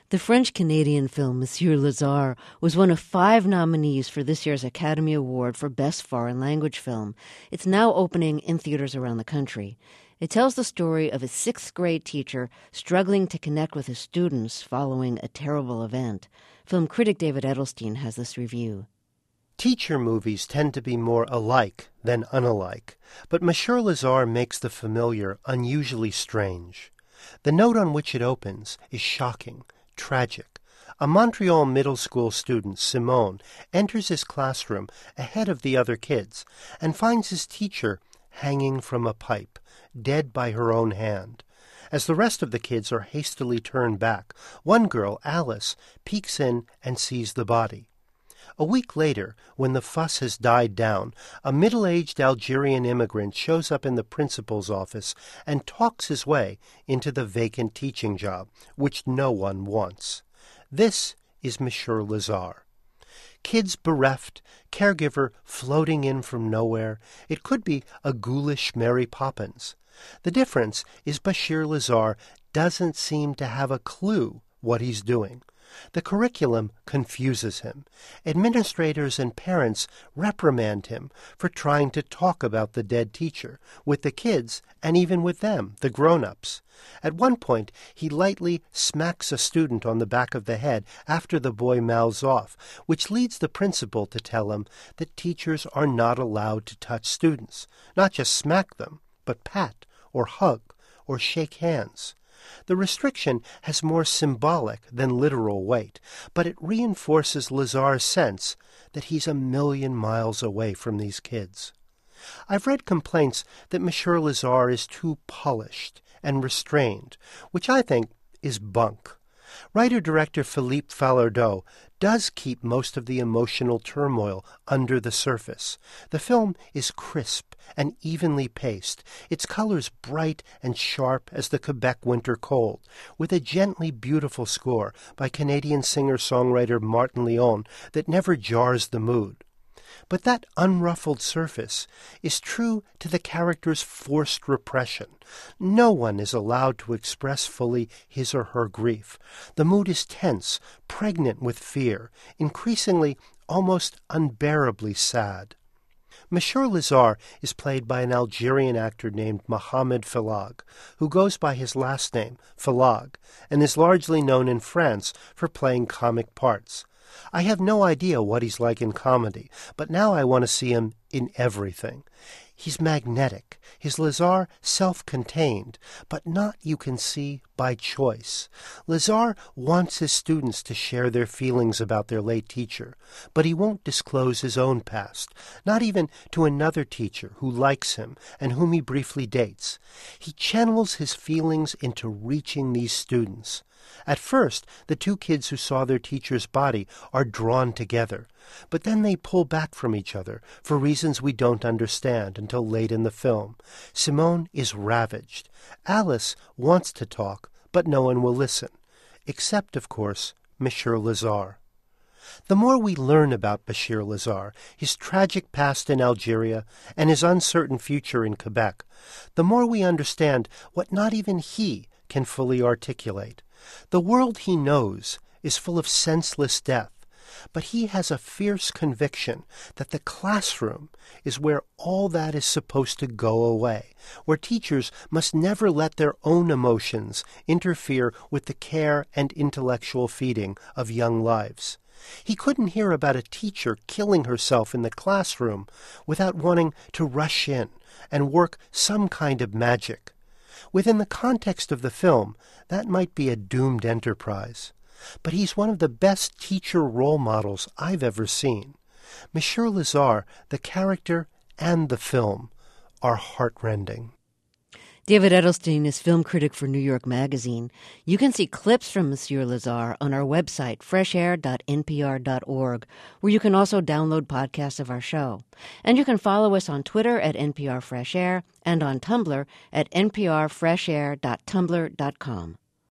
The French-Canadian film Monsieur Lazare was one of 5 nominees for this year's Academy Award for Best Foreign Language Film. It's now opening in theaters around the country. It tells the story of a 6th-grade teacher struggling to connect with his students following a terrible event. Film critic David Edelstein has this review. Teacher movies tend to be more alike than unalike, but Monsieur Lazare makes the familiar unusually strange. The note on which it opens is shocking, tragic. A Montreal middle school student, Simone, enters his classroom ahead of the other kids and finds his teacher hanging from a pipe, dead by her own hand. As the rest of the kids are hastily turned back, one girl, Alice, peeks in and sees the body. A week later, when the fuss has died down, a middle-aged Algerian immigrant shows up in the principal's office and talks his way into the vacant teaching job, which no one wants. This is Monsieur Lazare. Kids bereft, caregiver floating in from nowhere. It could be a ghoulish Mary Poppins. The difference is Monsieur Lazare doesn't seem to have a clue what he's doing. The curriculum confuses him. Administrators and parents reprimand him for trying to talk about the dead teacher with the kids and even with them, the grown-ups. At one point, he lightly smacks a student on the back of the head after the boy mouths off, which leads the principal to tell him that teachers are not allowed to touch students, not just smack them, but pat or hug or shake hands. The restriction has more symbolic than literal weight, but it reinforces Lazare's sense that he's a million miles away from these kids. I've read complaints that Monsieur Lazare is too polished and restrained, which I think is bunk. Writer-director Philippe Falardeau does keep most of the emotional turmoil under the surface. The film is crisp and evenly paced, its colors bright and sharp as the Quebec winter cold, with a gently beautiful score by Canadian singer-songwriter Martin Leon that never jars the mood. But that unruffled surface is true to the character's forced repression. No one is allowed to express fully his or her grief. The mood is tense, pregnant with fear, increasingly almost unbearably sad. Monsieur Lazare is played by an Algerian actor named Mohamed Filag, who goes by his last name, Filag, and is largely known in France for playing comic parts. I have no idea what he's like in comedy, but now I want to see him in everything. He's magnetic, his Lazare self-contained, but not, you can see, by choice. Lazare wants his students to share their feelings about their late teacher, but he won't disclose his own past, not even to another teacher who likes him and whom he briefly dates. He channels his feelings into reaching these students. At first, the two kids who saw their teacher's body are drawn together, but then they pull back from each other for reasons we don't understand until late in the film. Simone is ravaged. Alice wants to talk, but no one will listen, except, of course, Monsieur Lazare. The more we learn about Bachir Lazare, his tragic past in Algeria, and his uncertain future in Quebec, the more we understand what not even he can fully articulate. The world he knows is full of senseless death, but he has a fierce conviction that the classroom is where all that is supposed to go away, where teachers must never let their own emotions interfere with the care and intellectual feeding of young lives. He couldn't hear about a teacher killing herself in the classroom without wanting to rush in and work some kind of magic. Within the context of the film, that might be a doomed enterprise. But he's one of the best teacher role models I've ever seen. Monsieur Lazare, the character and the film, are heartrending. David Edelstein is film critic for New York Magazine. You can see clips from Monsieur Lazare on our website, freshair.npr.org, where you can also download podcasts of our show. And you can follow us on Twitter at NPR Fresh Air and on Tumblr at nprfreshair.tumblr.com.